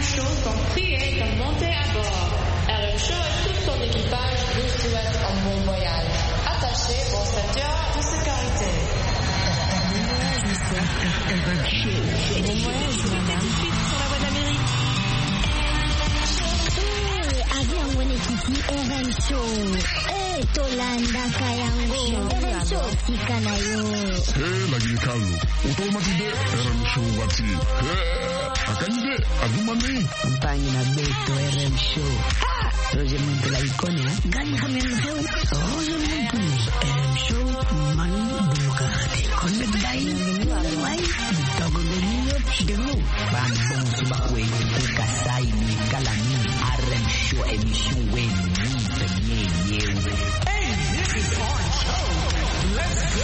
RM Show sont priés de monter à bord. RM Show et tout son équipage vous souhaitent un bon voyage. Attachez vos ceintures de sécurité. RM Show. Bon voyage, madame. Suite sur la voie d'Amérique. Avion Wenekiti RM Show. Tolanda Kayango. RM Show Sikanayo. Lagi Carlo. Automatique RM Show Wati. Akanyide Agumani. Compagnie na Beto RM Show. Roger Muntu la icône, hein? Gani Hamel Show. Roger Muntu. RM Show. Manu Bukate. Connect Dai. Wai. Dogo de Nino. Chidemo. Bambon Subakwe. Kasai. Kalani. RM Show. Émission Wen. Hey, this is our show. Let's go.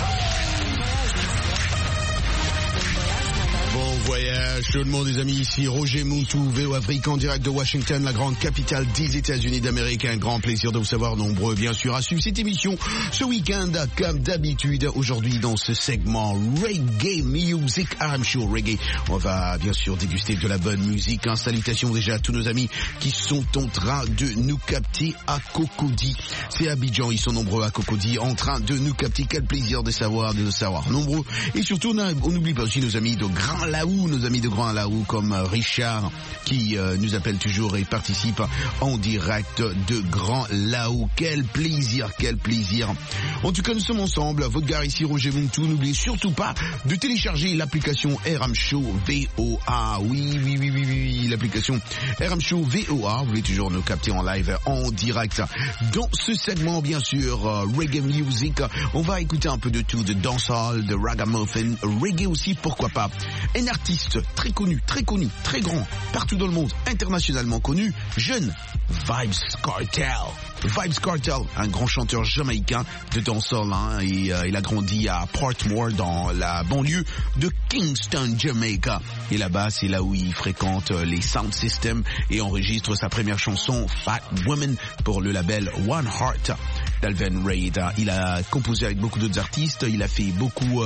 Bon voyage tout le monde les amis, ici Roger Muntu, VO Afrique en direct de Washington, la grande capitale des États-Unis d'Amérique. Un grand plaisir de vous savoir nombreux bien sûr à suivre cette émission ce week-end comme d'habitude. Aujourd'hui dans ce segment Reggae Music, RM Show Reggae, on va bien sûr déguster de la bonne musique. Salutations déjà à tous nos amis qui sont en train de nous capter à Cocody. C'est Abidjan, ils sont nombreux à Cocody en train de nous capter. Quel plaisir de savoir nombreux. Et surtout on n'oublie pas aussi nos amis de Grand Laou, nos amis de Grand Laou comme Richard qui nous appelle toujours et participe en direct de Grand Laou. Quel plaisir. En tout cas, nous sommes ensemble. Votre gars ici, Roger Muntu. N'oubliez surtout pas de télécharger l'application RM Show VOA. Oui, l'application RM Show VOA. Vous voulez toujours nous capter en live, en direct. Dans ce segment, bien sûr, Reggae Music. On va écouter un peu de tout, de dancehall, de ragamuffin, reggae aussi, pourquoi pas. Un artiste très connu, très grand, partout dans le monde, internationalement connu, jeune, Vybz Kartel, un grand chanteur jamaïcain de dancehall, hein, et il a grandi à Portmore dans la banlieue de Kingston, Jamaica. Et là-bas, c'est là où il fréquente les sound systems et enregistre sa première chanson, Fat Woman, pour le label One Heart d'Alvin Reid. Il a composé avec beaucoup d'autres artistes, il a fait beaucoup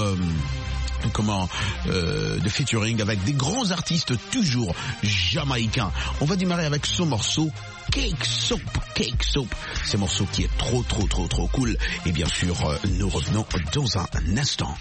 de featuring avec des grands artistes toujours jamaïcains. On va démarrer avec ce morceau Cake Soap. Ce morceau qui est trop cool. Et bien sûr, nous revenons dans un instant.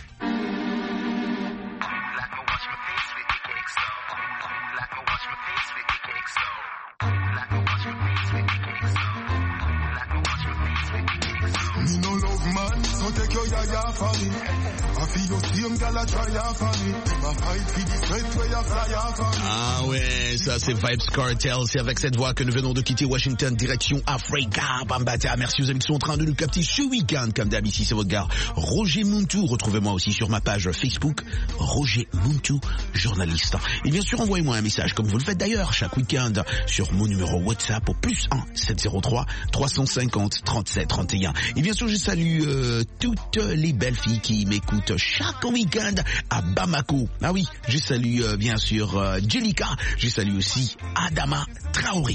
Take your yaya for me. I feel your same girl a try for me. My fight for the sweat where you fly for me. Ah ouais, ça c'est Vybz Kartel. C'est avec cette voix que nous venons de quitter Washington, direction Africa. Bambata, merci aux amis qui sont en train de nous capter ce week-end. Comme d'hab, ici c'est votre gars Roger Muntu. Retrouvez-moi aussi sur ma page Facebook, Roger Muntu, journaliste. Et bien sûr, envoyez-moi un message, comme vous le faites d'ailleurs chaque week-end, sur mon numéro WhatsApp au +1 703 350 37 31. Et bien sûr, je salue toutes les belles filles qui m'écoutent chaque week-end à Bamako. Ah oui, je salue bien sûr Jelika, je salue aussi Adama Traoré.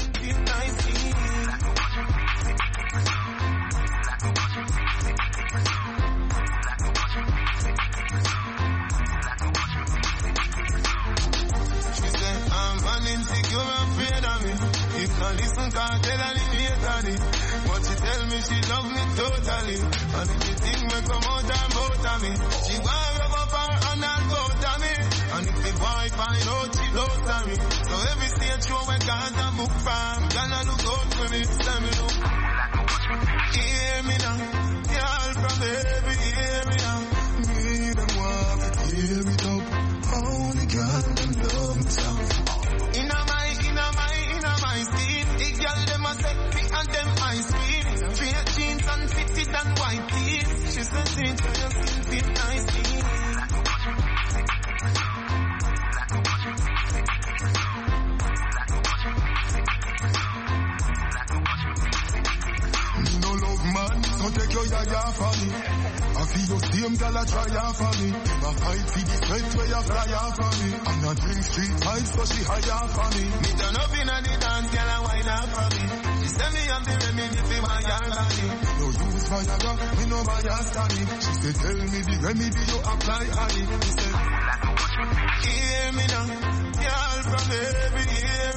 But she tell me she love me totally. And anything may come out and both of me. She want rub up her hand and both of me. And if the boy find out she loves me. So every stage show we got a book farm. Gonna look out for me, tell me look. Hear me now, y'all from baby, hear me now. Me them want to hear me up. Only God them love me so. In my skin, the girl them a sexy and them eyes sweet. Straight jeans and fitted and white tees. She said things for your skin fit nicely. Me no love man, so take your yaya for me. I feel your same girl a try for me. My fight for the sweat where you fly for me. And I drink street vibes so she higher for me. Me turn up in the dance, girl a wine up for me. She say me have the remedy for my young body. No use Viagra, me no buy a study. She say tell me the remedy you apply on it. She say, hear me now, girl from baby, hear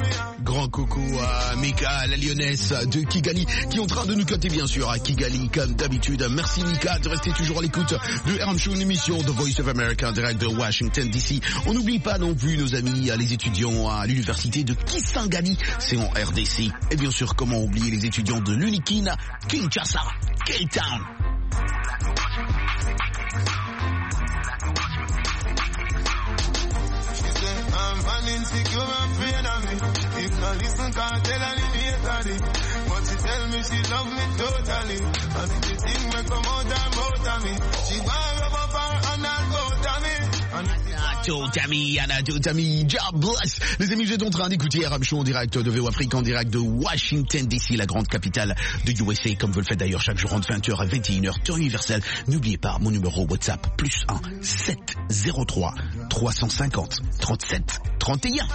grand coucou à Mika, la lyonnaise de Kigali, qui est en train de nous capter bien sûr à Kigali comme d'habitude. Merci Mika de rester toujours à l'écoute de RM Show, une émission de Voice of America en direct de Washington DC. On n'oublie pas non plus nos amis, les étudiants à l'université de Kisangani, c'est en RDC. Et bien sûr, comment oublier les étudiants de l'Unikina, Kinshasa, K-Town. Insecure and afraid of me. If not listen, can't tell her the hate. But she tell me she love me totally. And if the thing may come out and out of me, she want rub up her and all out of me. Anna Totami, God bless. Les amis, vous êtes en train d'écouter RM Show en direct de VO Afrique, en direct de Washington DC, la grande capitale de USA, comme vous le faites d'ailleurs chaque jour entre 20h à 21h, temps universel. N'oubliez pas mon numéro WhatsApp, +1 703 350 37 31.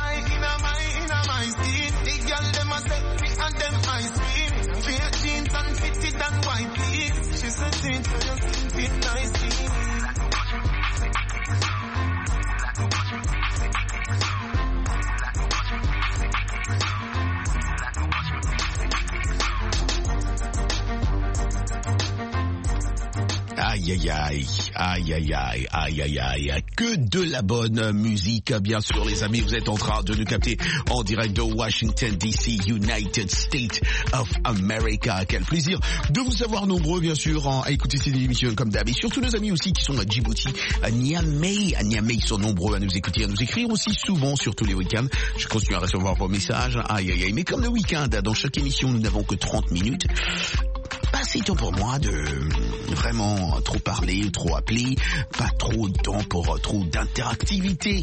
Aïe aïe aïe, aïe aïe aïe, aïe aïe aïe, que de la bonne musique, bien sûr les amis, vous êtes en train de nous capter en direct de Washington DC, United States of America. Quel plaisir de vous savoir nombreux bien sûr à écouter ces émissions comme d'hab, et surtout nos amis aussi qui sont à Djibouti, à Niamey, ils sont nombreux à nous écouter, à nous écrire aussi souvent, surtout les week-ends. Je continue à recevoir vos messages, aïe aïe aïe, mais comme le week-end, dans chaque émission nous n'avons que 30 minutes. Pas si temps pour moi de vraiment trop parler, trop appeler, pas trop de temps pour trop d'interactivité.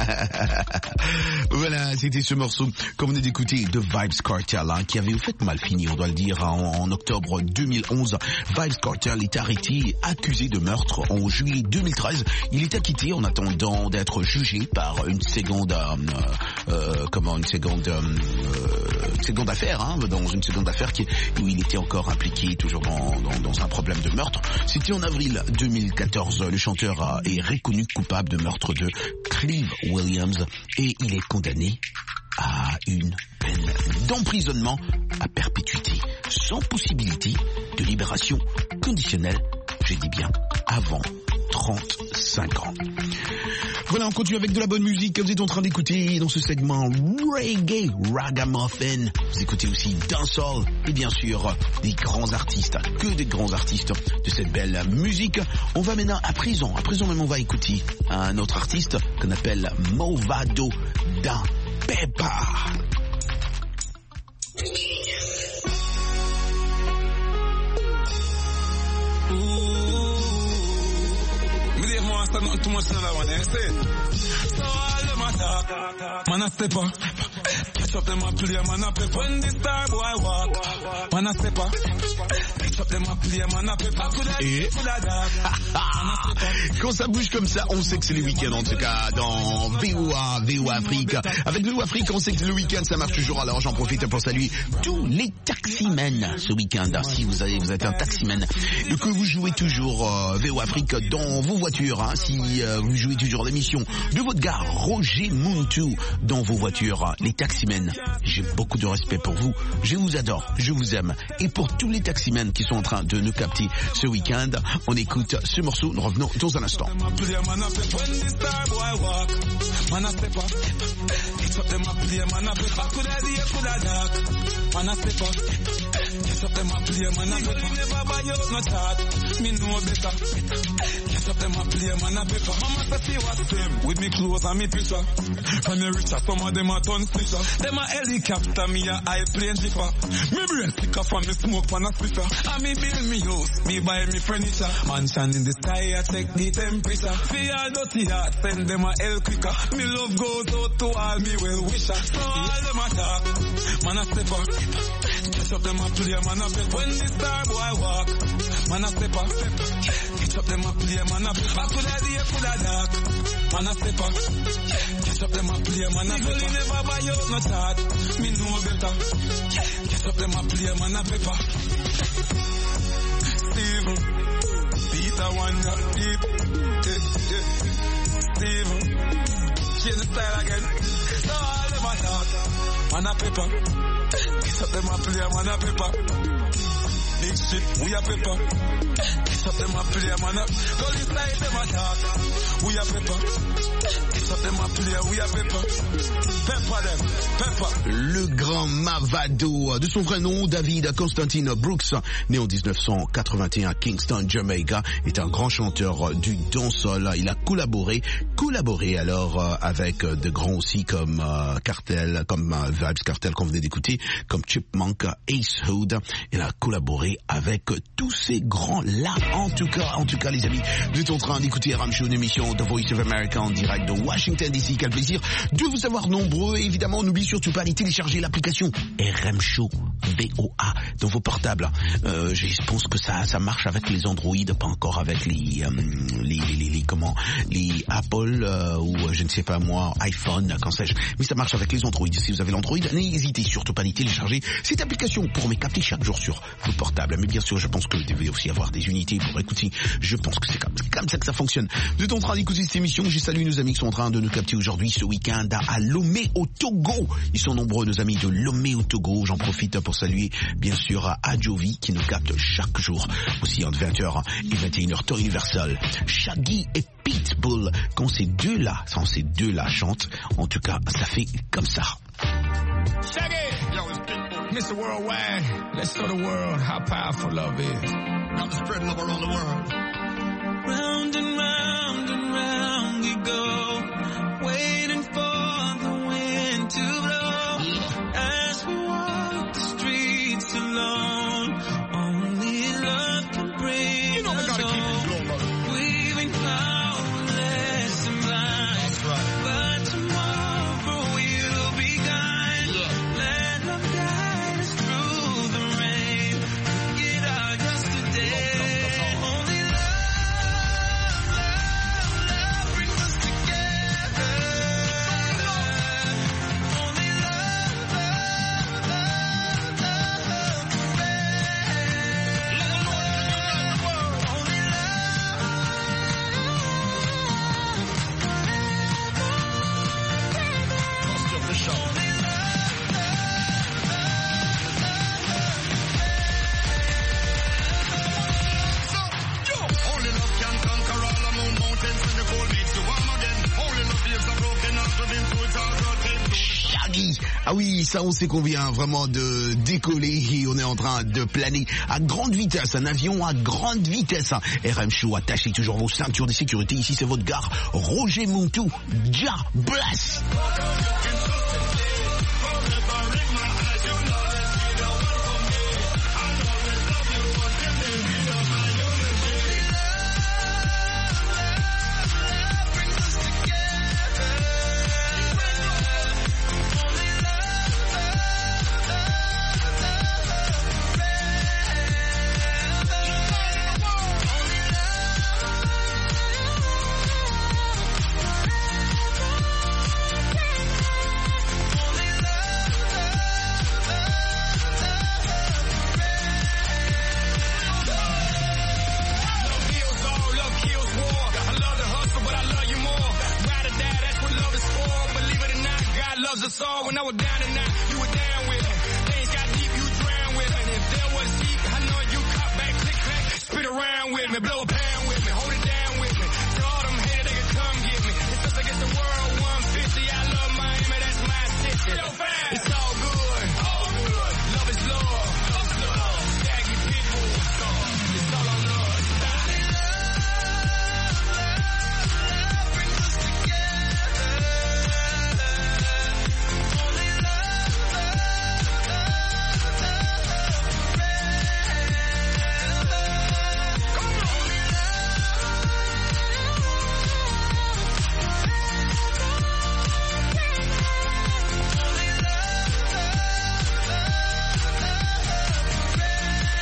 Voilà, c'était ce morceau qu'on venait d'écouter de Vybz Kartel, qui avait au fait mal fini, on doit le dire, en octobre 2011. Vybz Kartel est arrêté, accusé de meurtre en juillet 2013. Il est acquitté en attendant d'être jugé par une seconde affaire, dans une seconde affaire où il était encore impliqué toujours dans un problème de meurtre. C'était en avril 2014. Le chanteur est reconnu coupable de meurtre de Clive Williams et il est condamné à une peine d'emprisonnement à perpétuité, sans possibilité de libération conditionnelle, je dis bien avant 35 ans. Voilà, on continue avec de la bonne musique que vous êtes en train d'écouter dans ce segment Reggae Ragamuffin. Vous écoutez aussi Dancehall et bien sûr des grands artistes, que des grands artistes de cette belle musique. On va maintenant à présent même on va écouter un autre artiste qu'on appelle Movado da Pepa. Not too much another one, you see? So all them attack, man a step up, catch up them a play, man a pep. When the star boy walk, man a step up, catch up them a play, man a pep. Et quand ça bouge comme ça, on sait que c'est le week-end en tout cas dans VOA Afrique. Avec VOA Afrique, on sait que le week-end ça marche toujours. Alors j'en profite pour saluer tous les taximens ce week-end. Si vous êtes un taximan et que vous jouez toujours VOA Afrique dans vos voitures, si vous jouez toujours l'émission de votre gars Roger Muntu dans vos voitures, les taximens, j'ai beaucoup de respect pour vous, je vous adore, je vous aime. Et pour tous les taximens qui sont en train de nous capter ce week-end, on écoute ce morceau, nous revenons dans un instant. With me clothes and me picture. When me richer, some of them a ton splitter. Them a helicopter, me a high plane jipper. Me brain sicker from me smoke pan a splitter. And me build me house, me buy me furniture. Mansion in the sky, I check the temperature. See all dirty heart, send them a hell quicker. Me love goes out to all me well wisher. So all them a talk, man a step up. Catch up them a play, man a pep. When the star boy walk, man a step up. Catch up them a play, man a pep. I coulda day, coulda dark. Man a step up, catch up them a play, man a pepper. Never buy out no chart, me know better. Catch up them a play, man a pepper. Steve, Peter Wonder, deep, Steve, change the style again. So all them a talk, man a pepper. Kiss up them a play, man a pepper. Big shit, we a pepper. Kiss up them a play, man a. Go inside them a talk, we a pepper. Kiss up them a play, we a pepper. Pepper them, pepper. Le grand Mavado, de son vrai nom, David Constantine Brooks, né en 1981 à Kingston, Jamaica, est un grand chanteur du dancehall. Il a collaboré alors avec de grands aussi comme Cartel, comme Vybz Kartel qu'on venait d'écouter, comme Chipmunk, Ace Hood. Il a collaboré avec tous ces grands-là. En tout cas, les amis, vous êtes en train d'écouter RM Show, une émission de Voice of America en direct de Washington DC. Quel plaisir de vous avoir nombreux. Évidemment, n'oubliez surtout pas d'aller télécharger l'application RM Show VOA dans vos portables. Je pense que ça marche avec les Android, pas encore avec les Apple ou je ne sais pas moi, iPhone, quand sais-je. Mais ça marche avec les Android. Si vous avez l'Android, n'hésitez surtout pas à télécharger cette application pour me capter chaque jour sur vos portables. Mais bien sûr, je pense que vous devez aussi avoir des unités pour écouter. Je pense que c'est comme ça que ça fonctionne. Vous êtes en train d'écouter cette émission. J'ai salué nos amis qui sont en train de nous capter aujourd'hui, ce week-end, à Lomé au Togo. Ils sont nombreux, nos amis de Lomé au Togo. J'en profite pour saluer, bien sûr, Adjovi qui nous capte chaque jour, aussi entre 20h et 21h, temps universel. Shaggy et Pitbull, quand ces deux-là chantent, en tout cas, ça fait comme ça. Shaggy! Yo, it's Pitbull. Mr. Worldwide, let's show the world how powerful love is. Now to spread love around the world. Round and round we go, waiting for the wind to blow. As we walk the streets alone, only love can bring you know we gotta keep it low, brother. We've been powerless and blind, but tomorrow we'll be kind. Let love guide us through the rain. Forget our yesterday. Only love brings us together. Only love Only love can conquer all the mountains when the cold makes you warm again. Only love leaves a broken heart within two it's all rotten. Shaggy. Ah oui, ça on sait qu'on vient vraiment de décoller et on est en train de planer à grande vitesse, un avion à grande vitesse. RM Show, attachez toujours vos ceintures de sécurité. Ici c'est votre gare, Roger Montou. Ja bless. Us all when I was down and out, you were down with me. Things got deep, you drowned with me. And if there was deep, I know you caught back, click, clack, spit around with me, blow a pound with me, hold it down with me. Tell all them haters they can come get me. It's just against the world, 150. I love Miami, that's my city. It's all good, all good. Love is love, love is love. Shaggy Pitbull, it's all on us. love brings us together. Only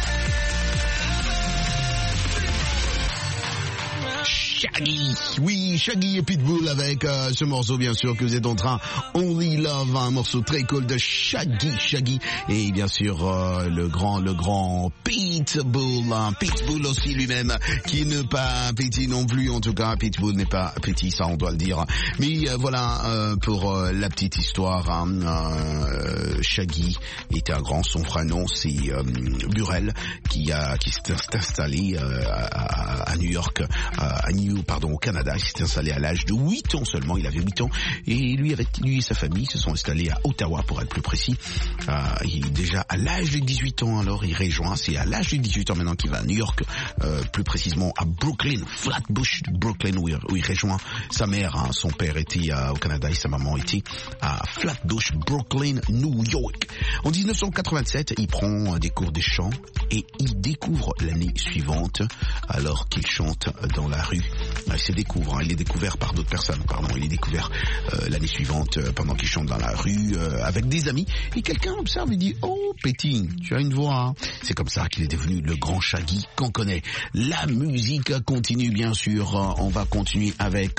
Shaggy, oui, Shaggy et Pitbull avec ce morceau bien sûr que vous êtes en train, Only Love, un morceau très cool de Shaggy et bien sûr le grand Pitbull aussi lui-même qui n'est pas petit non plus, en tout cas Pitbull n'est pas petit, ça on doit le dire, mais voilà pour la petite histoire, Shaggy était un grand, son vrai nom c'est Burrell qui s'est installé à New York, au Canada. Il s'est installé à l'âge de 8 ans seulement, il avait 8 ans, et lui et sa famille se sont installés à Ottawa pour être plus précis. Déjà à l'âge de 18 ans, alors il rejoint, c'est à l'âge de 18 ans maintenant qu'il va à New York, plus précisément à Brooklyn, Flatbush, Brooklyn, où il rejoint sa mère, hein. Son père était au Canada et sa maman était à Flatbush, Brooklyn, New York. En 1987, il prend des cours de chant et il découvre l'année suivante, alors qu'il chante dans la rue, il est découvert par d'autres personnes, il est découvert l'année suivante pendant qu'il chante dans la rue avec des amis, et quelqu'un observe et dit « Oh, Petit, tu as une voix, hein ?» C'est comme ça qu'il est devenu le grand Shaggy qu'on connaît. La musique continue bien sûr, on va continuer avec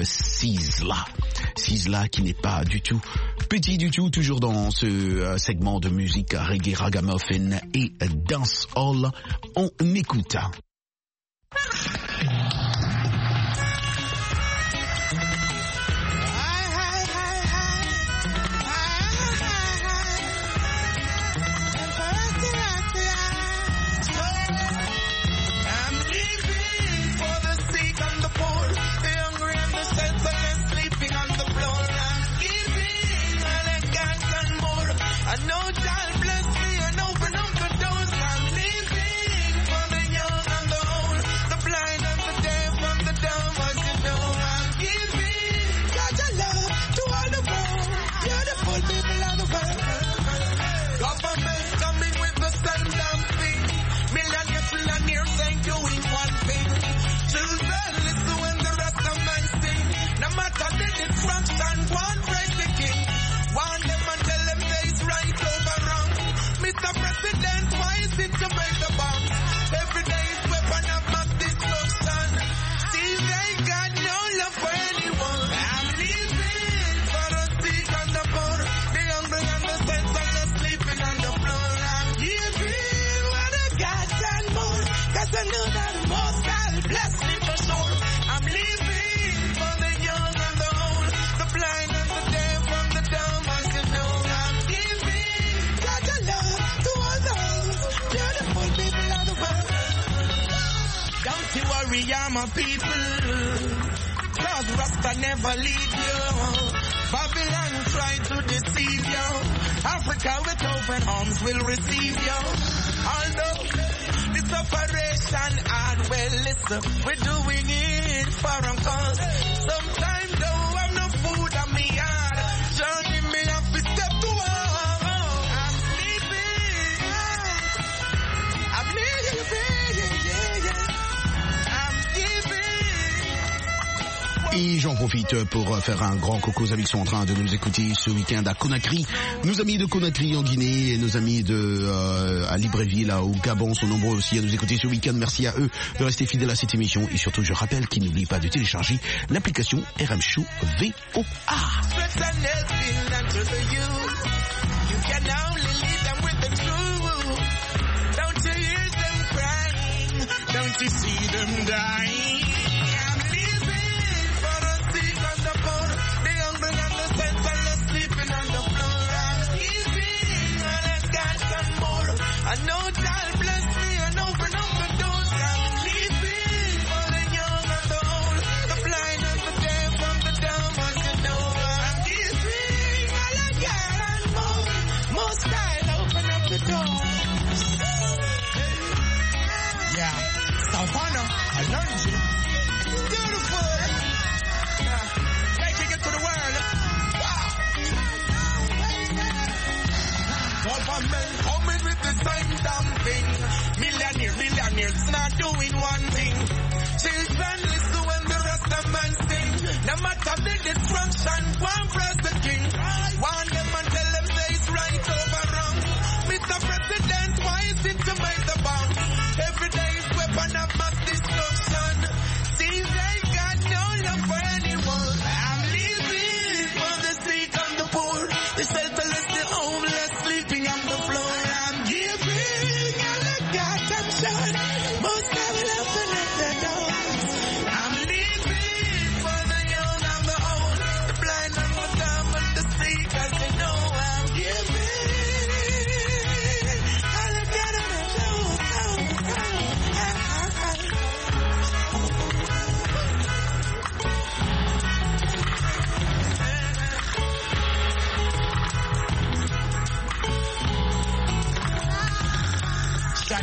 Sizzla qui n'est pas du tout petit du tout, toujours dans ce segment de musique reggae, ragamuffin et dancehall. On écoute. My people, cause Rasta never leave you. Babylon try to deceive you. Africa with open arms will receive you. Although this operation hard, well listen, we're doing it for a cause. Sometimes though I'm no food on me yard, journey me have to step to walk. I'm sleeping, I'm leaving, yeah. Et j'en profite pour faire un grand coucou aux amis qui sont en train de nous écouter ce week-end à Conakry. Nos amis de Conakry en Guinée et nos amis à Libreville, là, au Gabon, sont nombreux aussi à nous écouter ce week-end. Merci à eux de rester fidèles à cette émission. Et surtout, je rappelle qu'ils n'oublient pas de télécharger l'application RM Show VOA. Don't you see them dying? I know God bless me and open up the doors. I'm leaving for the young and the old, the blind and the deaf and the dumb, as you know. I'm leaving all I got and more. Most style, open up the doors. Yeah, Savannah, I learned you. Beautiful. Taking it to the world. Government coming with the same damn thing. Millionaires not doing one thing. Children listen when the rest of man sing. No matter the destruction, one press the king. Warn them and tell them say it's right over wrong. Mr. President, why is it to make the bomb? Every day is weapon of mass destruction. Seems like God no love for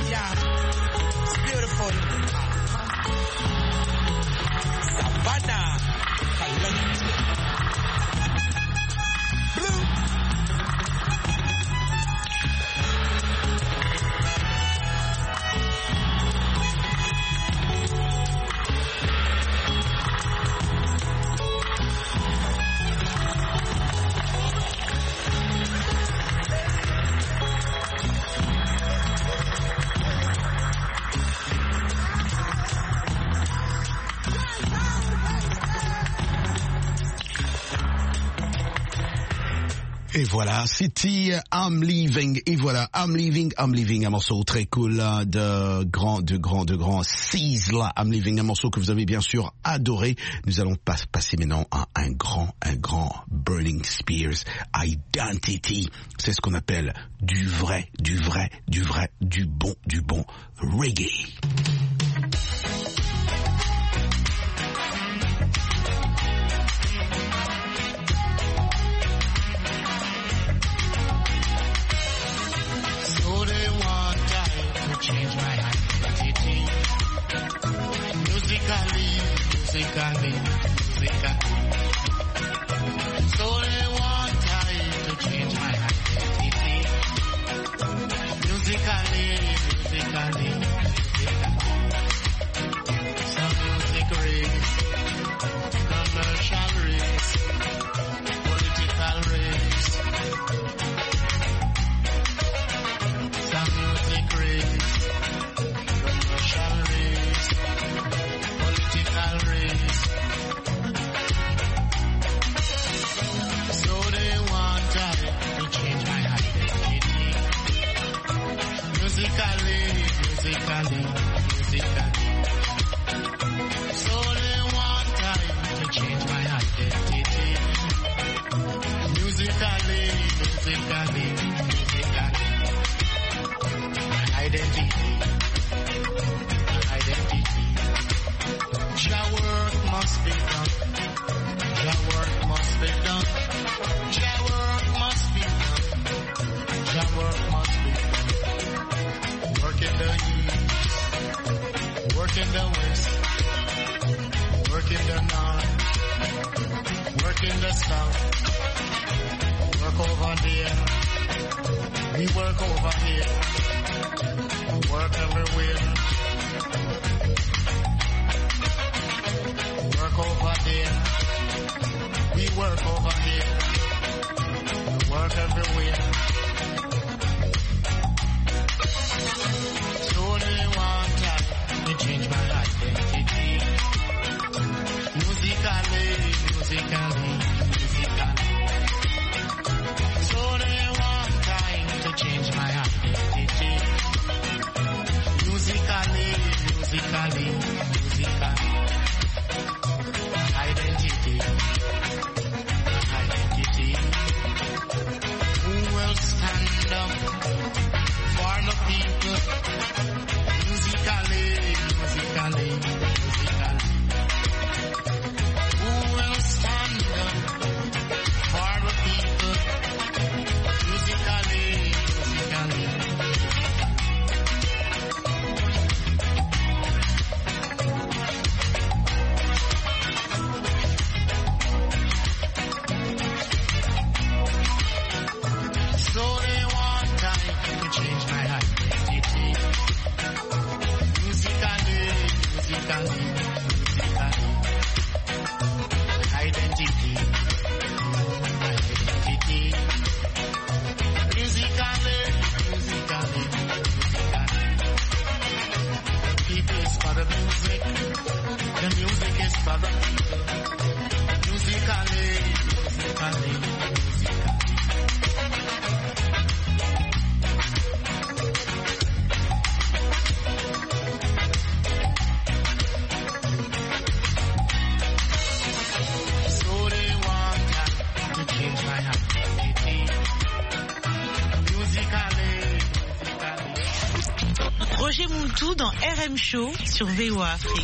Yeah, it's beautiful. Savannah, Collective. Blue. Et voilà, c'était I'm Leaving. Et voilà, I'm Leaving, un morceau très cool là, de grand Sizzla, I'm Leaving, un morceau que vous avez bien sûr adoré. Nous allons passer maintenant à un grand Burning Spears, Identity. C'est ce qu'on appelle du bon reggae. Change my identity. Musically. So they want time to change my identity. Musically. Some music race, commercial race, political race. Some music race. Political race. So they want I to change my identity. Musically. So they want I to change my identity. Musically. My identity. Your work must be done. Your work must be done. Your work must be done. Your work must be done. Work in the east, work in the west, work in the north, work in the south. Work over there. We work over here. Work everywhere. Work over there. We work over here. We work everywhere. So they want time to change my identity. Musically. So they want time to change my identity. Musically. Identity. Who will stand up for the people? Musically. Who will stand up for the people? Musically. Roger Montou dans RM Show sur VOA Afrique.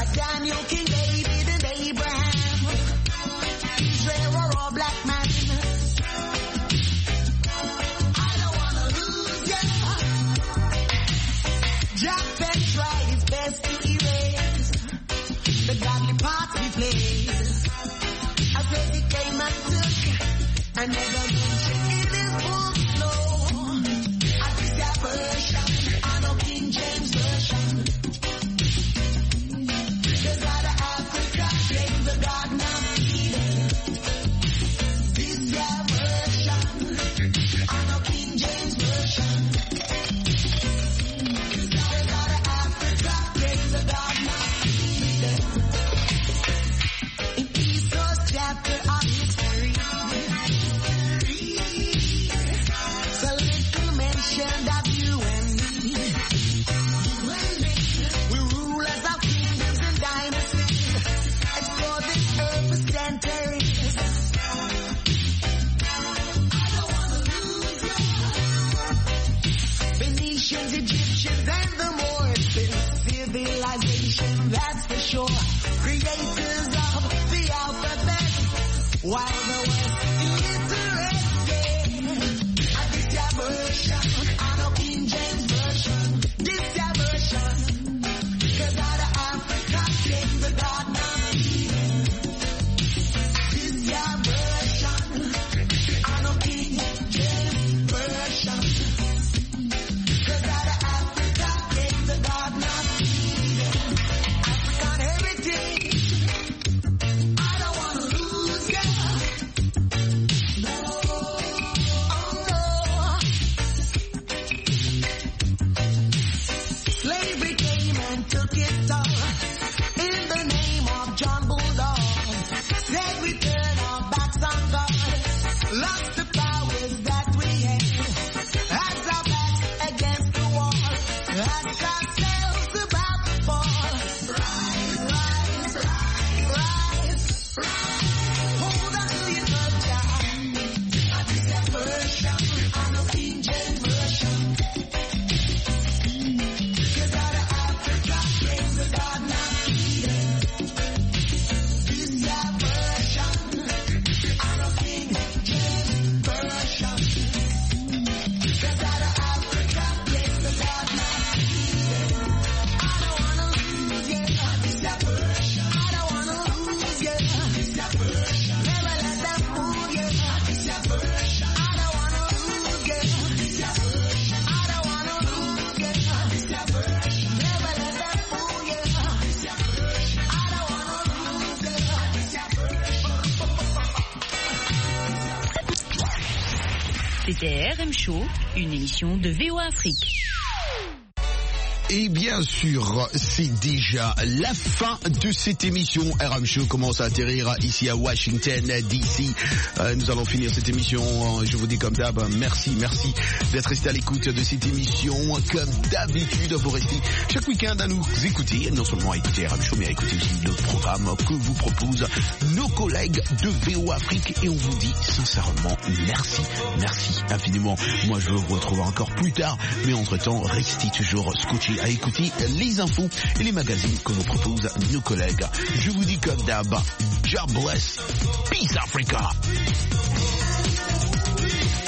Daniel, King David, and Abraham. Israel were all black men. I don't wanna lose ya. Japheth tried his best to erase the godly parts we played. I said he came and took, and never mentioned in his full flow. I think that version, I know King James version. Cause out of Africa came the garden of Eden. This their version, I know King James version. Cause out of Africa came the garden of Eden. In Esau's chapter of history, so little mentioned of you and me. We rule as our kingdoms and dynasties, explore this earth for centuries. I don't wanna lose you. Phoenicians, Egyptians, and the Moors, civilization, that's for sure. Creators of the alphabet, while the West illiterate. Yeah. This your version, I know King James version. This your version, cause out of Africa came the garden of Eden. This your version, I know King James version. Cause out of Africa came the garden of Eden. African heritage, I don't wanna lose ya. No, oh no. Slavery came and took it all in the name of John Bulldog. Said we turn our backs on God, lost the powers that we had, had our backs against the wall, ask ourselves about to fall. Rise, rise, rise, rise, rise. Hold on to your culture. This is version, I know King James version. Cause out of Africa came the garden of Eden. This is version, I know King James version. Cause out of Africa came the garden of Eden. I don't wanna lose ya. This is version, I don't wanna lose ya. This is version, never let them fool ya. This is version, I don't wanna lose ya. This is version, I don't wanna lose ya. This is version, never let them fool ya. This is version, I don't wanna lose ya. This is C'était RM Show, une émission de VOA Afrique. Et bien sûr, c'est déjà la fin de cette émission. RM Show commence à atterrir ici à Washington, D.C. Nous allons finir cette émission. Je vous dis comme d'hab, merci d'être resté à l'écoute de cette émission. Comme d'habitude, vous restez chaque week-end à nous écouter. Non seulement à écouter RM Show, mais à écouter aussi le programme que vous proposent nos collègues de VOA Afrique. Et on vous dit sincèrement merci infiniment. Moi, je vous retrouve encore plus tard. Mais entre-temps, restez toujours scotchés à écouter les infos et les magazines que nous proposent nos collègues. Je vous dis comme d'hab, God bless, peace Africa.